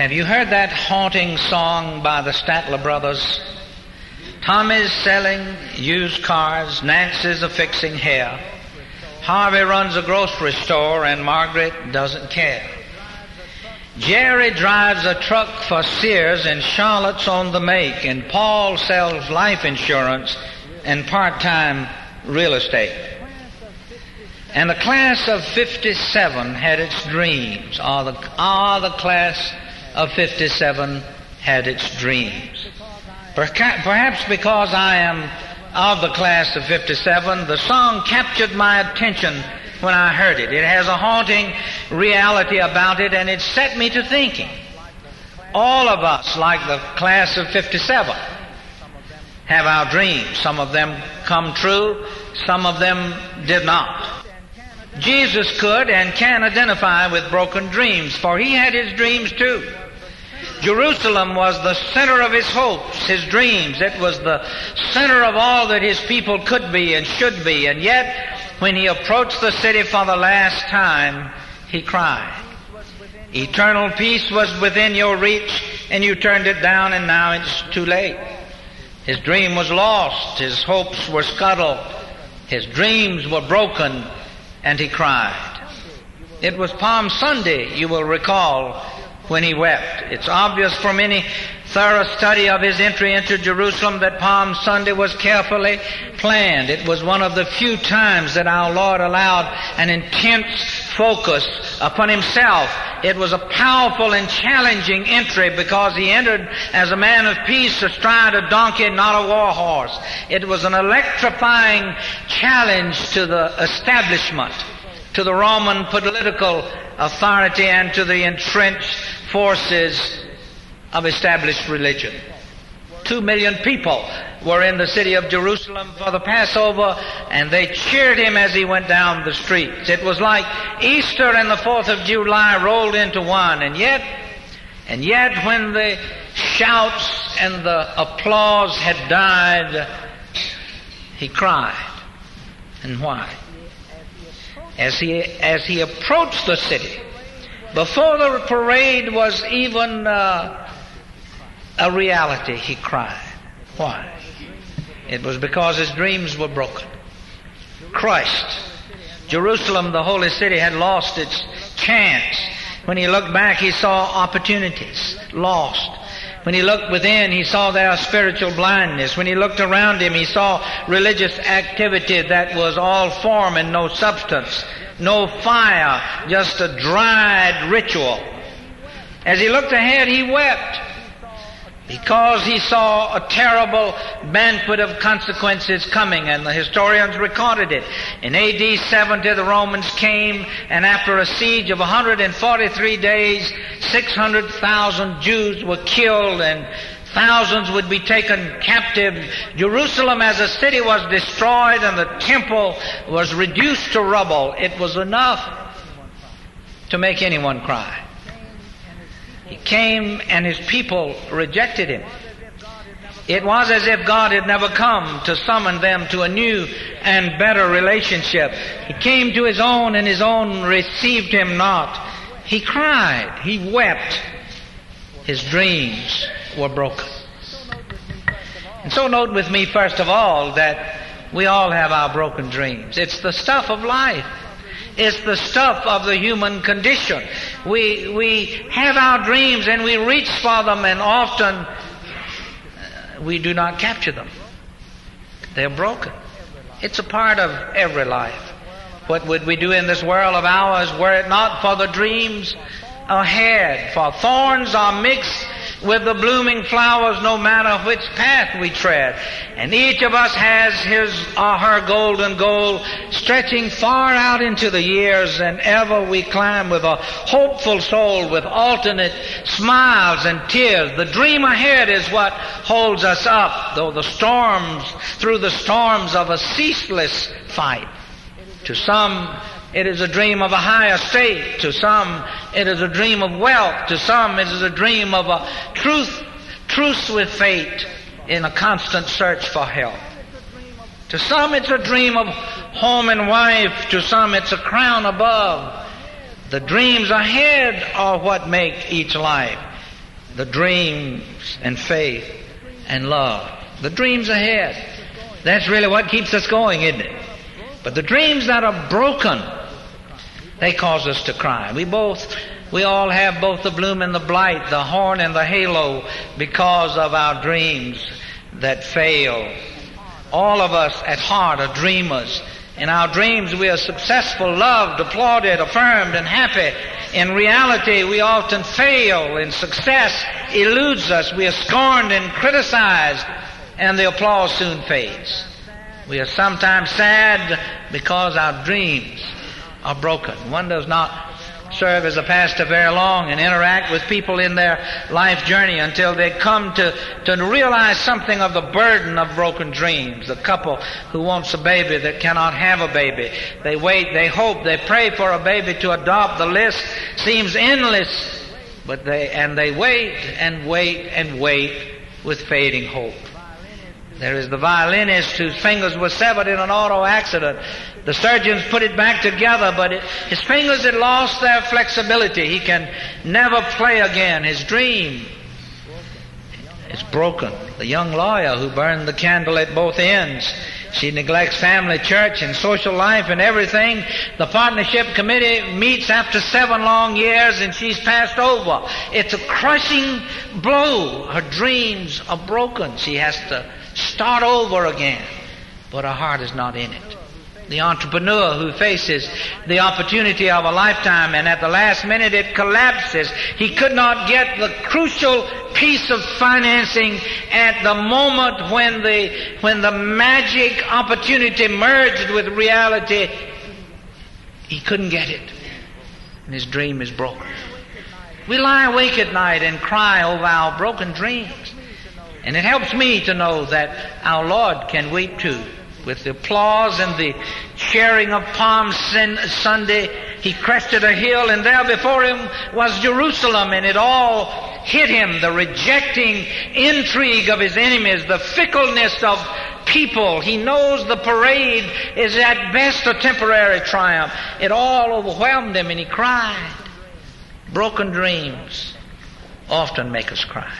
Have you heard that haunting song by the Statler Brothers? Tommy's selling used cars, Nancy's a-fixing hair, Harvey runs a grocery store, and Margaret doesn't care. Jerry drives a truck for Sears, and Charlotte's on the make, and Paul sells life insurance and part-time real estate. And the class of 57 had its dreams. The class of 57 had its dreams. Perhaps because I am of the class of 57, the song captured my attention when I heard it. It has a haunting reality about it, and it set me to thinking. All of us, like the class of 57, have our dreams. Some of them come true, some of them did not. Jesus could and can identify with broken dreams, for he had his dreams too. Jerusalem was the center of his hopes, his dreams. It was the center of all that his people could be and should be. And yet, when he approached the city for the last time, he cried. Eternal peace was within your reach, and you turned it down, and now it's too late. His dream was lost. His hopes were scuttled. His dreams were broken, and he cried. It was Palm Sunday, you will recall, when he wept. It's obvious from any thorough study of his entry into Jerusalem that Palm Sunday was carefully planned. It was one of the few times that our Lord allowed an intense focus upon himself. It was a powerful and challenging entry because he entered as a man of peace astride a donkey, not a war horse. It was an electrifying challenge to the establishment, to the Roman political authority, and to the entrenched forces of established religion. 2 million people were in the city of Jerusalem for the Passover, and they cheered him as he went down the streets. It was like Easter and the 4th of July rolled into one, and yet when the shouts and the applause had died, he cried. And why? As he approached the city, before the parade was even a reality, he cried. Why? It was because his dreams were broken. Christ, Jerusalem, the holy city, had lost its chance. When he looked back, he saw opportunities lost. When he looked within, he saw their spiritual blindness. When he looked around him, he saw religious activity that was all form and no substance, no fire, just a dried ritual. As he looked ahead, he wept because he saw a terrible banquet of consequences coming, and the historians recorded it. In A.D. 70, the Romans came, and after a siege of 143 days, 600,000 Jews were killed, and thousands would be taken captive. Jerusalem as a city was destroyed, and the temple was reduced to rubble. It was enough to make anyone cry. He came, and his people rejected him. It was as if God had never come to summon them to a new and better relationship. He came to his own, and his own received him not. He cried. He wept. His dreams were broken. And so note with me, first of all, that we all have our broken dreams. It's the stuff of life. It's the stuff of the human condition. We have our dreams and we reach for them, and often we do not capture them. They're broken. It's a part of every life. What would we do in this world of ours were it not for the dreams ahead? For thorns are mixed with the blooming flowers no matter which path we tread. And each of us has his or her golden goal stretching far out into the years, and ever we climb with a hopeful soul with alternate smiles and tears. The dream ahead is what holds us up through the storms of a ceaseless fight. To some, it is a dream of a higher state. To some, it is a dream of wealth. To some, it is a dream of a truce with fate in a constant search for help. To some, it's a dream of home and wife. To some, it's a crown above. The dreams ahead are what make each life. the dreams and faith and love. The dreams ahead. That's really what keeps us going, isn't it? But the dreams that are broken, they cause us to cry. We all have both the bloom and the blight, the horn and the halo, because of our dreams that fail. All of us at heart are dreamers. In our dreams we are successful, loved, applauded, affirmed, and happy. In reality we often fail, and success eludes us. We are scorned and criticized, and the applause soon fades. We are sometimes sad because our dreams are broken. One does not serve as a pastor very long and interact with people in their life journey until they come to realize something of the burden of broken dreams. The couple who wants a baby that cannot have a baby. They wait, they hope, they pray for a baby to adopt. The list seems endless, but they wait and wait and wait with fading hope. There is the violinist whose fingers were severed in an auto accident. The surgeons put it back together, but his fingers had lost their flexibility. He can never play again. His dream is broken. The young lawyer who burned the candle at both ends. She neglects family, church, and social life and everything. The partnership committee meets after 7 long years and she's passed over. It's a crushing blow. Her dreams are broken. She has to start over again, but her heart is not in it. The entrepreneur who faces the opportunity of a lifetime and at the last minute it collapses. He could not get the crucial piece of financing at the moment when the magic opportunity merged with reality. He couldn't get it, and his dream is broken. We lie awake at night and cry over our broken dreams. And it helps me to know that our Lord can weep too. With the applause and the sharing of Palm Sunday, He crested a hill, and there before Him was Jerusalem, and it all hit Him. The rejecting intrigue of His enemies, the fickleness of people. He knows the parade is at best a temporary triumph. It all overwhelmed Him, and He cried. Broken dreams often make us cry.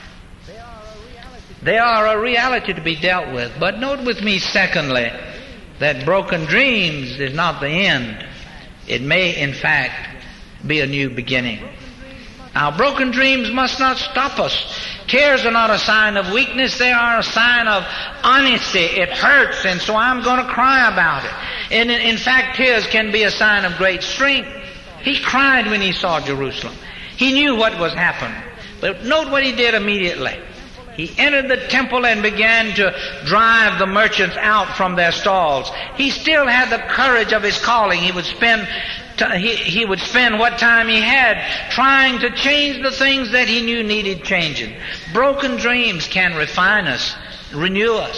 They are a reality to be dealt with. But note with me, secondly, that broken dreams is not the end. It may, in fact, be a new beginning. Our broken dreams must not stop us. Tears are not a sign of weakness. They are a sign of honesty. It hurts, and so I'm going to cry about it. And in fact, tears can be a sign of great strength. He cried when he saw Jerusalem. He knew what was happening. But note what he did immediately. He entered the temple and began to drive the merchants out from their stalls. He still had the courage of his calling. He would spend what time he had trying to change the things that he knew needed changing. Broken dreams can refine us, renew us.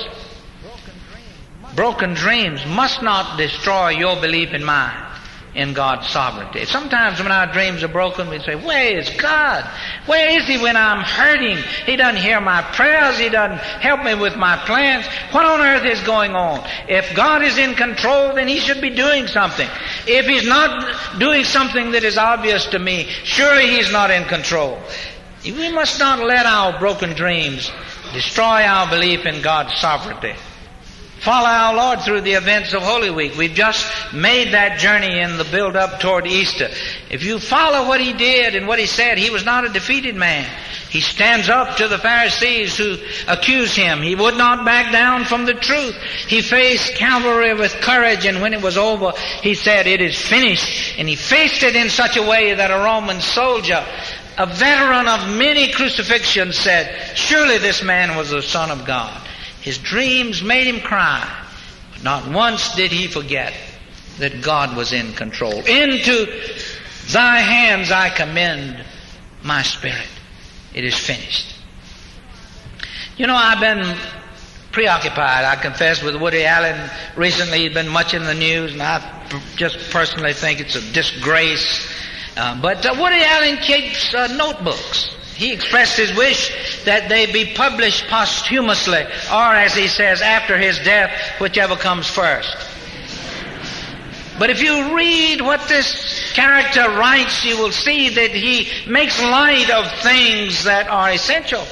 Broken dreams must not destroy your belief in mine. In God's sovereignty. Sometimes when our dreams are broken, we say, where is God? Where is He when I'm hurting? He doesn't hear my prayers. He doesn't help me with my plans. What on earth is going on? If God is in control, then He should be doing something. If He's not doing something that is obvious to me, surely He's not in control. We must not let our broken dreams destroy our belief in God's sovereignty. Follow our Lord through the events of Holy Week. We've just made that journey in the build-up toward Easter. If you follow what He did and what He said, He was not a defeated man. He stands up to the Pharisees who accused Him. He would not back down from the truth. He faced Calvary with courage, and when it was over, He said, it is finished. And He faced it in such a way that a Roman soldier, a veteran of many crucifixions, said, surely this man was the Son of God. His dreams made him cry, but not once did he forget that God was in control. Into Thy hands I commend my spirit. It is finished. You know, I've been preoccupied, I confess, with Woody Allen recently. He's been much in the news, and I just personally think it's a disgrace. But Woody Allen keeps notebooks. He expressed his wish that they be published posthumously, or as he says, after his death, whichever comes first. But if you read what this character writes, you will see that he makes light of things that are essential.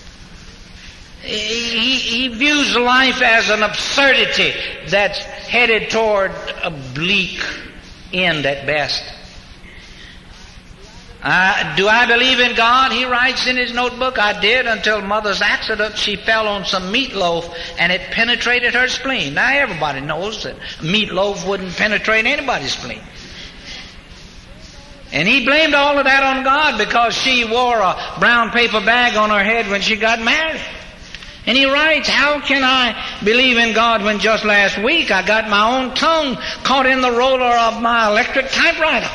He views life as an absurdity that's headed toward a bleak end at best. Do I believe in God? He writes in his notebook, I did until Mother's accident. She fell on some meatloaf and it penetrated her spleen. Now everybody knows that meatloaf wouldn't penetrate anybody's spleen. And he blamed all of that on God because she wore a brown paper bag on her head when she got married. And he writes, how can I believe in God when just last week I got my own tongue caught in the roller of my electric typewriter?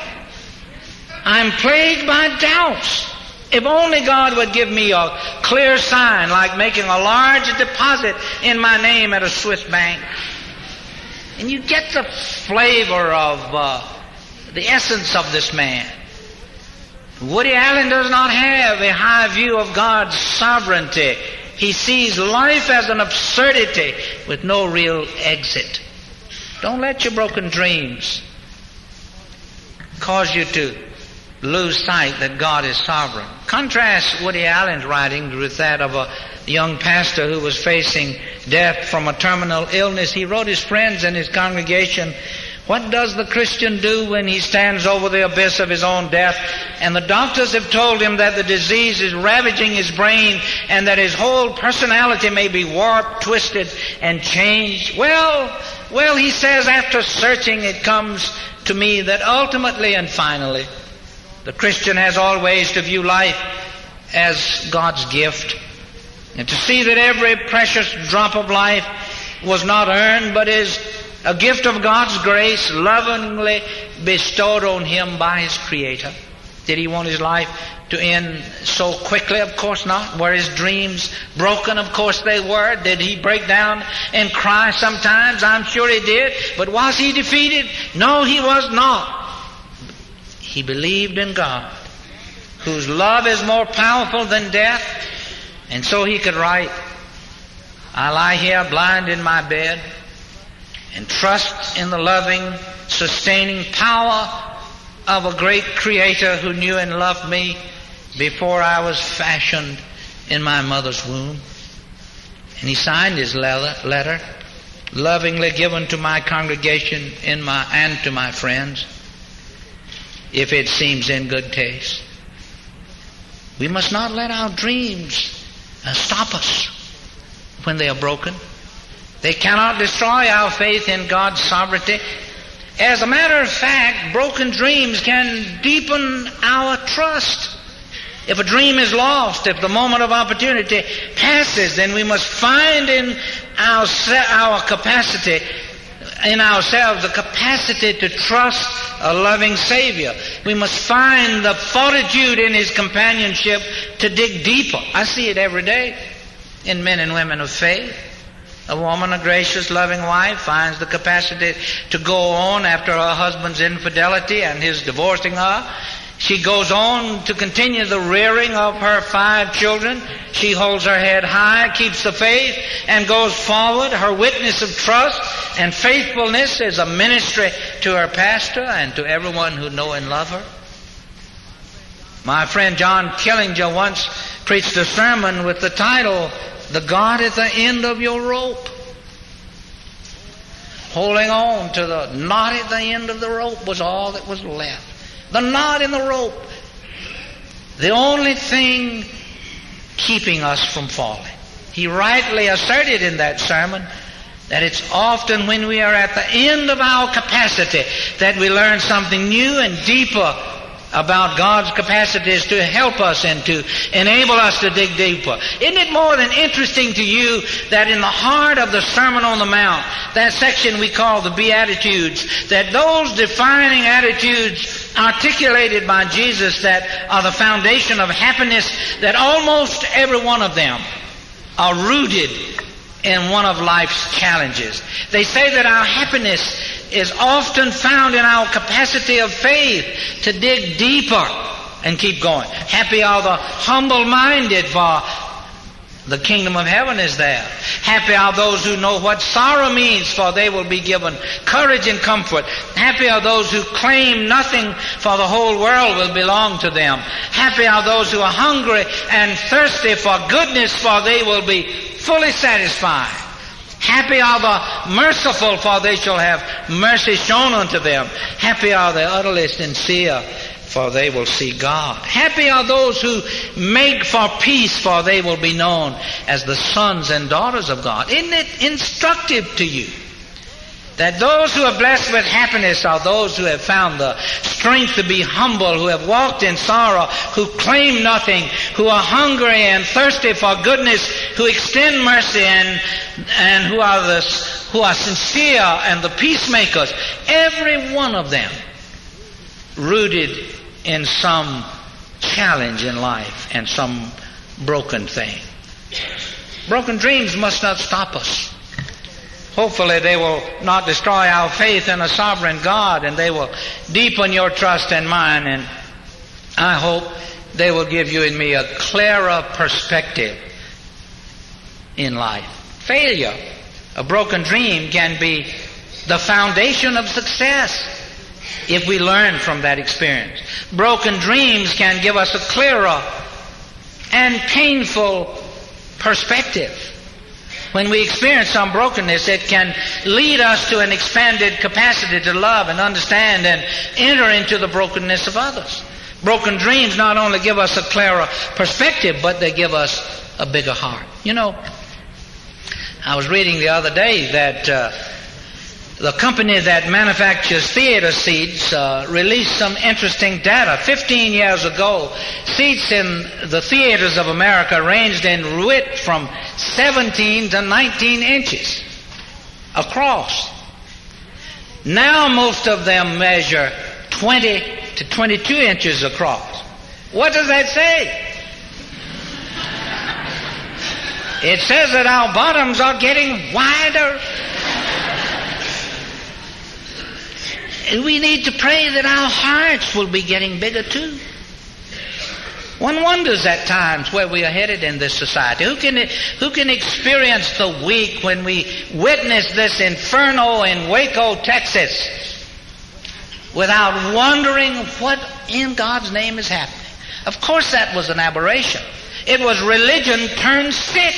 I'm plagued by doubts. If only God would give me a clear sign like making a large deposit in my name at a Swiss bank. And you get the flavor of the essence of this man. Woody Allen does not have a high view of God's sovereignty. He sees life as an absurdity with no real exit. Don't let your broken dreams cause you to lose sight that God is sovereign. Contrast Woody Allen's writings with that of a young pastor who was facing death from a terminal illness. He wrote his friends and his congregation, what does the Christian do when he stands over the abyss of his own death and the doctors have told him that the disease is ravaging his brain and that his whole personality may be warped, twisted, and changed? Well, he says, after searching, it comes to me that ultimately and finally, the Christian has always to view life as God's gift and to see that every precious drop of life was not earned but is a gift of God's grace lovingly bestowed on him by his Creator. Did he want his life to end so quickly? Of course not. Were his dreams broken? Of course they were. Did he break down and cry sometimes? I'm sure he did. But was he defeated? No, he was not. He believed in God, whose love is more powerful than death. And so he could write, I lie here blind in my bed and trust in the loving, sustaining power of a great Creator who knew and loved me before I was fashioned in my mother's womb. And he signed his letter, lovingly given to my congregation and to my friends, if it seems in good taste. We must not let our dreams stop us when they are broken. They cannot destroy our faith in God's sovereignty. As a matter of fact, broken dreams can deepen our trust. If a dream is lost, if the moment of opportunity passes, then we must find in our capacity, in ourselves, the capacity to trust a loving Savior. We must find the fortitude in His companionship to dig deeper. I see it every day in men and women of faith. A woman, a gracious, loving wife, finds the capacity to go on after her husband's infidelity and his divorcing her. She goes on to continue the rearing of her 5 children. She holds her head high, keeps the faith, and goes forward. Her witness of trust and faithfulness is a ministry to her pastor and to everyone who know and love her. My friend John Killinger once preached a sermon with the title, "The God at the End of Your Rope." Holding on to the knot at the end of the rope was all that was left. The knot in the rope. The only thing keeping us from falling. He rightly asserted in that sermon that it's often when we are at the end of our capacity that we learn something new and deeper about God's capacities to help us and to enable us to dig deeper. Isn't it more than interesting to you that in the heart of the Sermon on the Mount, that section we call the Beatitudes, that those defining attitudes articulated by Jesus that are the foundation of happiness, that almost every one of them are rooted in one of life's challenges. They say that our happiness is often found in our capacity of faith to dig deeper and keep going. Happy are the humble-minded, for The kingdom of heaven is there. Happy are those who know what sorrow means, for they will be given courage and comfort. Happy are those who claim nothing, for the whole world will belong to them. Happy are those who are hungry and thirsty for goodness, for they will be fully satisfied. Happy are the merciful, for they shall have mercy shown unto them. Happy are the utterly sincere, for they will see God. Happy are those who make for peace, for they will be known as the sons and daughters of God. Isn't it instructive to you that those who are blessed with happiness are those who have found the strength to be humble, who have walked in sorrow, who claim nothing, who are hungry and thirsty for goodness, who extend mercy and who are sincere and the peacemakers. Every one of them rooted in some challenge in life and some broken thing. Broken dreams must not stop us. Hopefully they will not destroy our faith in a sovereign God, and they will deepen your trust and mine, and I hope they will give you and me a clearer perspective in life. Failure, a broken dream, can be the foundation of success if we learn from that experience. Broken dreams can give us a clearer and painful perspective. When we experience some brokenness, it can lead us to an expanded capacity to love and understand and enter into the brokenness of others. Broken dreams not only give us a clearer perspective, but they give us a bigger heart. You know, I was reading the other day that the company that manufactures theater seats released some interesting data. 15 years ago, seats in the theaters of America ranged in width from 17 to 19 inches across. Now most of them measure 20 to 22 inches across. What does that say? It says that our bottoms are getting wider. We need to pray that our hearts will be getting bigger too. One wonders at times where we are headed in this society. Who can experience the week when we witness this inferno in Waco, Texas, without wondering what in God's name is happening? Of course that was an aberration. It was religion turned sick.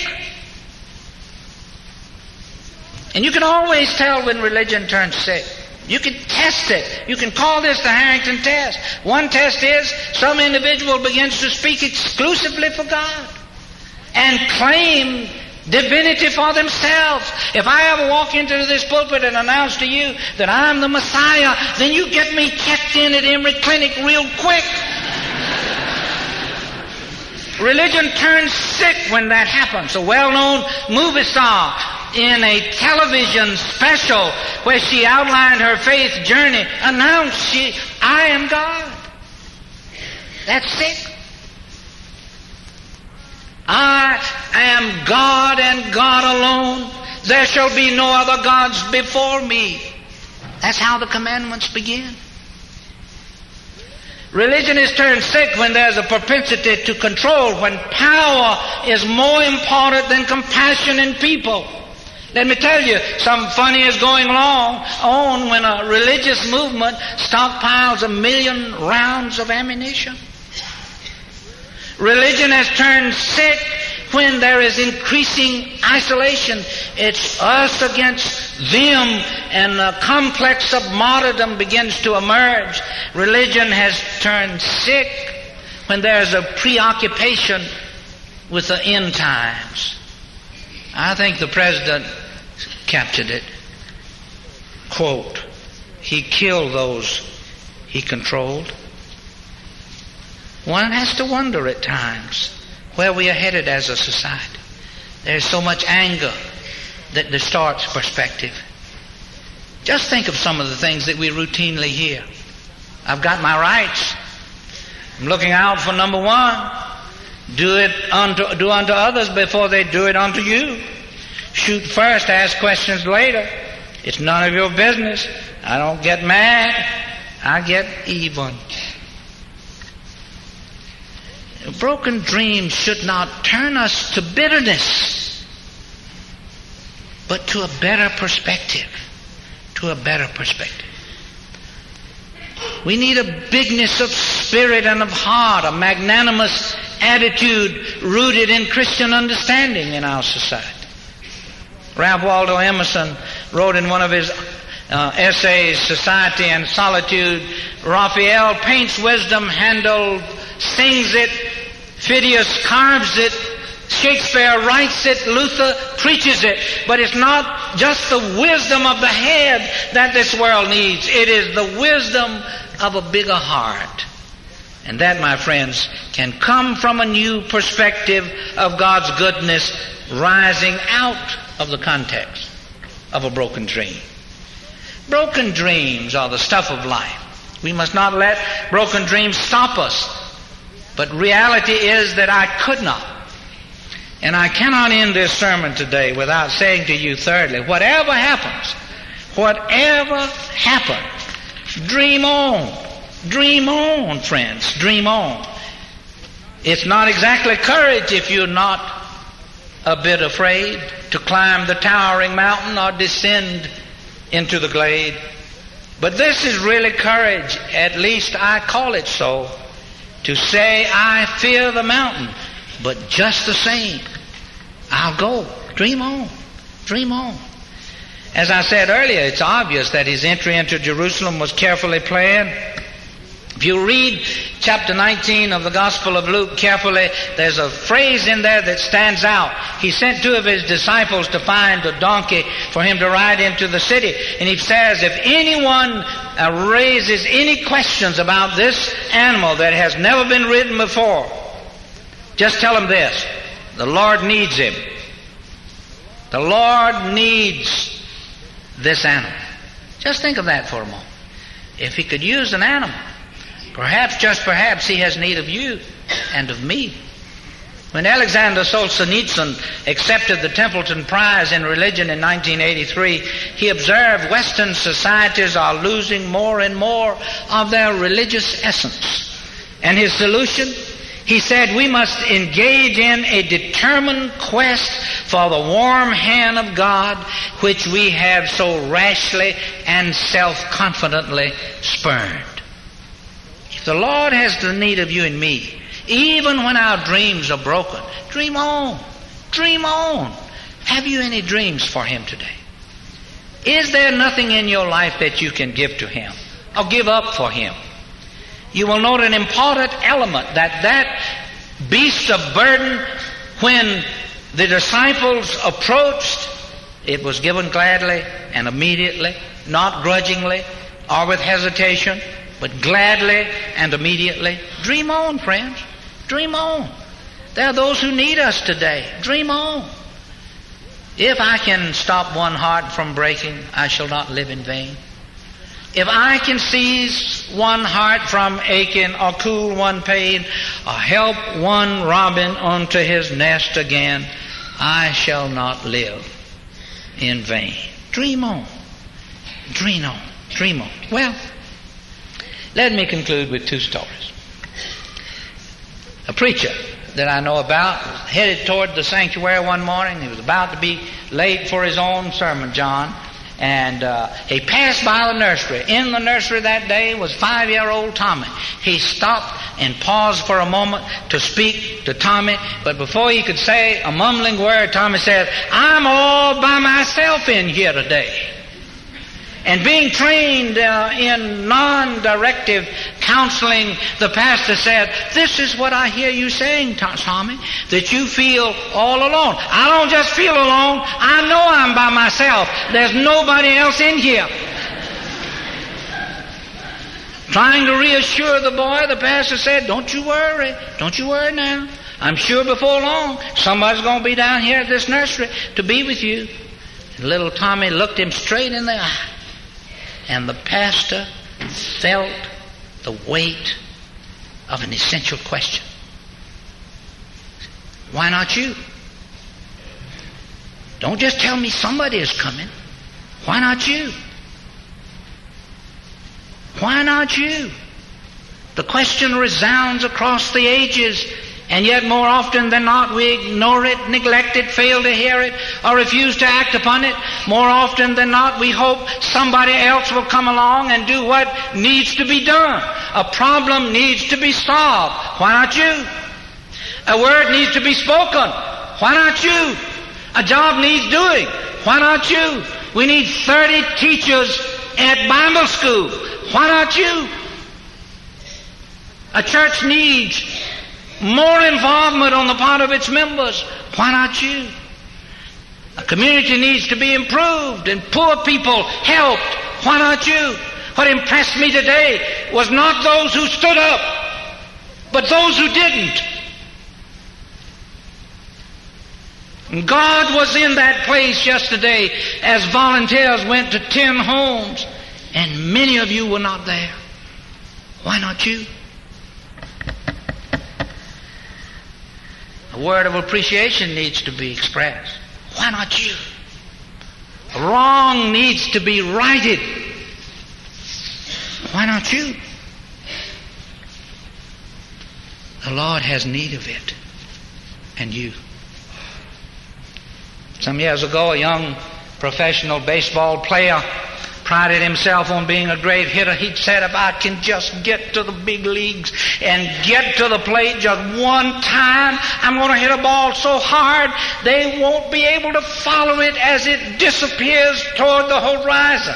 And you can always tell when religion turns sick. You can test it. You can call this the Harrington test. One test is some individual begins to speak exclusively for God and claim divinity for themselves. If I ever walk into this pulpit and announce to you that I'm the Messiah, then you get me checked in at Emory Clinic real quick. Religion turns sick when that happens. A well-known movie star in a television special where she outlined her faith journey announced I am God. That's sick. I am God and God alone. There shall be no other gods before me. That's how the commandments begin. Religion is turned sick when there's a propensity to control, when power is more important than compassion in people. Let me tell you, something funny is going on when a religious movement stockpiles 1 million rounds of ammunition. Religion has turned sick when there is increasing isolation. It's us against them, and a complex of martyrdom begins to emerge. Religion has turned sick when there's a preoccupation with the end times. I think the president captured it. Quote, he killed those he controlled. One has to wonder at times where we are headed as a society. There's so much anger that distorts perspective. Just think of some of the things that we routinely hear. I've got my rights. I'm looking out for number one. Do unto others before they do it unto you. Shoot first, ask questions later. It's none of your business. I don't get mad. I get even. broken dreams should not turn us to bitterness, but to a better perspective. To a better perspective. We need a bigness of spirit and of heart, a magnanimous attitude rooted in Christian understanding in our society. Ralph Waldo Emerson wrote in one of his essays, Society and Solitude, Raphael paints wisdom, Handel sings it, Phidias carves it, Shakespeare writes it, Luther preaches it. But it's not just the wisdom of the head that this world needs. It is the wisdom of a bigger heart. And that, my friends, can come from a new perspective of God's goodness rising out of the context of a broken dream. Broken dreams are the stuff of life. We must not let broken dreams stop us. But reality is that I could not. And I cannot end this sermon today without saying to you thirdly, whatever happens, dream on. Dream on, friends. Dream on. It's not exactly courage if you're not a bit afraid to climb the towering mountain or descend into the glade. But this is really courage, at least I call it so, to say, I fear the mountain, but just the same, I'll go. Dream on. Dream on. As I said earlier, it's obvious that his entry into Jerusalem was carefully planned. If you read chapter 19 of the Gospel of Luke carefully, there's a phrase in there that stands out. He sent two of his disciples to find a donkey for him to ride into the city. And he says, if anyone raises any questions about this animal that has never been ridden before, just tell him this. The Lord needs him. The Lord needs this animal. Just think of that for a moment. If he could use an animal, perhaps, just perhaps, he has need of you and of me. When Alexander Solzhenitsyn accepted the Templeton Prize in Religion in 1983, he observed Western societies are losing more and more of their religious essence. And his solution? He said we must engage in a determined quest for the warm hand of God which we have so rashly and self-confidently spurned. If the Lord has the need of you and me, even when our dreams are broken, dream on. Dream on. Have you any dreams for Him today? Is there nothing in your life that you can give to Him or give up for Him? You will note an important element that beast of burden, when the disciples approached, it was given gladly and immediately, not grudgingly or with hesitation, but gladly and immediately. Dream on, friends. Dream on. There are those who need us today. Dream on. If I can stop one heart from breaking, I shall not live in vain. If I can seize one heart from aching, or cool one pain, or help one robin onto his nest again, I shall not live in vain. Dream on. Dream on. Dream on. Well, let me conclude with two stories. A preacher that I know about headed toward the sanctuary one morning. He was about to be late for his own sermon, John. And he passed by the nursery. In the nursery that day was 5-year-old Tommy. He stopped and paused for a moment to speak to Tommy. But before he could say a mumbling word, Tommy said, I'm all by myself in here today. And being trained in non-directive counseling, the pastor said, this is what I hear you saying, Tommy, that you feel all alone. I don't just feel alone. I know I'm by myself. There's nobody else in here. Trying to reassure the boy, the pastor said, don't you worry. Don't you worry now. I'm sure before long somebody's going to be down here at this nursery to be with you. And little Tommy looked him straight in the eye. And the pastor felt the weight of an essential question. Why not you? Don't just tell me somebody is coming. Why not you? Why not you? The question resounds across the ages And yet more often than not we ignore it, neglect it, fail to hear it, or refuse to act upon it. More often than not we hope somebody else will come along and do what needs to be done. A problem needs to be solved. Why not you? A word needs to be spoken. Why not you? A job needs doing. Why not you? We need 30 teachers at Bible school. Why not you? A church needs more involvement on the part of its members. Why not you? A community needs to be improved and poor people helped. Why not you? What impressed me today was not those who stood up, but those who didn't. God was in that place yesterday as volunteers went to 10 homes, and many of you were not there. Why not you? A word of appreciation needs to be expressed. Why not you? A wrong needs to be righted. Why not you? The Lord has need of it, and you. Some years ago, a young professional baseball player prided himself on being a great hitter. He said, if I can just get to the big leagues and get to the plate just one time, I'm going to hit a ball so hard they won't be able to follow it as it disappears toward the horizon.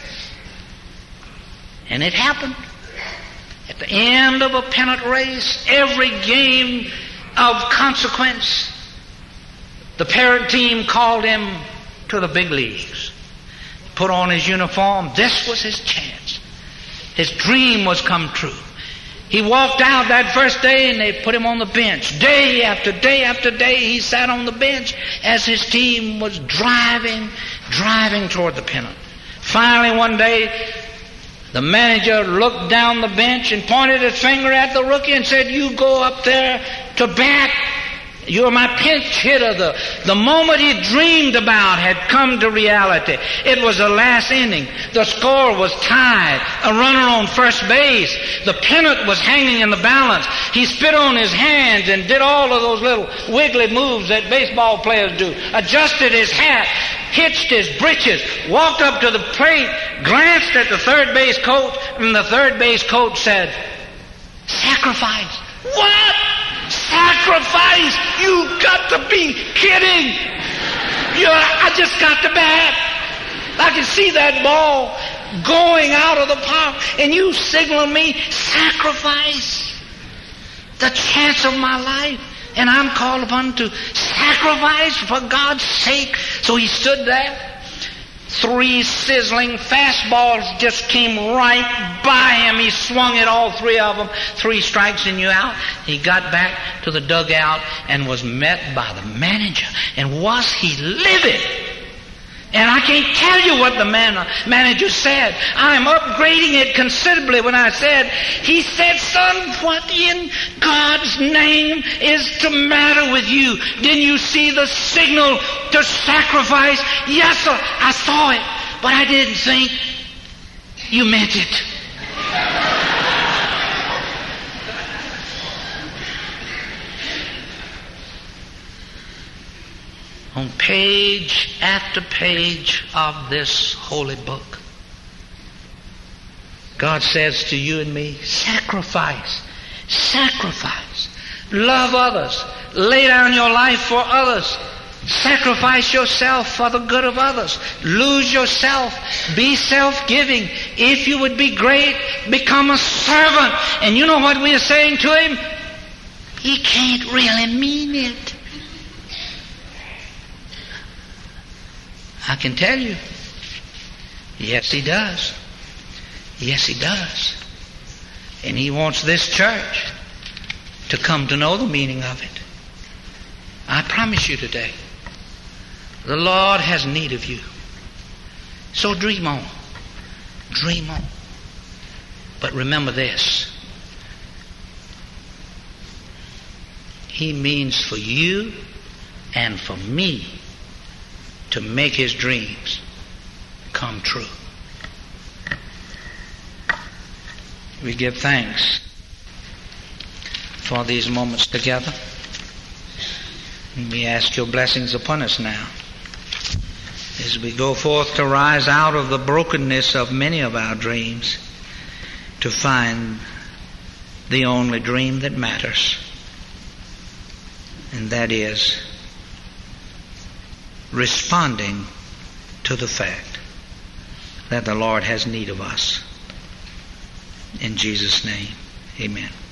And it happened. At the end of a pennant race, every game of consequence, the parent team called him to the big leagues. Put on his uniform. This was his chance. His dream was come true. He walked out that first day and they put him on the bench. Day after day after day he sat on the bench as his team was driving toward the pennant. Finally one day the manager looked down the bench and pointed his finger at the rookie and said, you go up there to bat. You're my pinch hitter. The moment he dreamed about had come to reality. It was the last inning. The score was tied. A runner on first base. The pennant was hanging in the balance. He spit on his hands and did all of those little wiggly moves that baseball players do. Adjusted his hat, hitched his breeches, walked up to the plate, glanced at the third base coach, and the third base coach said, "Sacrifice." What? Sacrifice? You got to be kidding. I just got to bat. I can see that ball going out of the park and you signal me sacrifice. The chance of my life. And I'm called upon to sacrifice for God's sake. So he stood there. 3 sizzling fastballs just came right by him. He swung at all 3 of them. 3 strikes and you out. He got back to the dugout and was met by the manager. And was he livid? And I can't tell you what the manager said. I'm upgrading it considerably when I said, he said, "Son, what in God's name is the matter with you? Didn't you see the signal to sacrifice?" "Yes, sir, I saw it, but I didn't think you meant it." On page after page of this holy book, God says to you and me, sacrifice, sacrifice, love others, lay down your life for others, sacrifice yourself for the good of others, lose yourself, be self-giving. If you would be great, become a servant. And you know what we are saying to him? He can't really mean it. I can tell you, yes, he does. Yes, he does. And he wants this church to come to know the meaning of it. I promise you today, the Lord has need of you. So dream on. Dream on. But remember this. He means for you and for me to make his dreams come true. We give thanks for these moments together. And we ask your blessings upon us now as we go forth to rise out of the brokenness of many of our dreams to find the only dream that matters, and that is responding to the fact that the Lord has need of us. In Jesus' name, amen.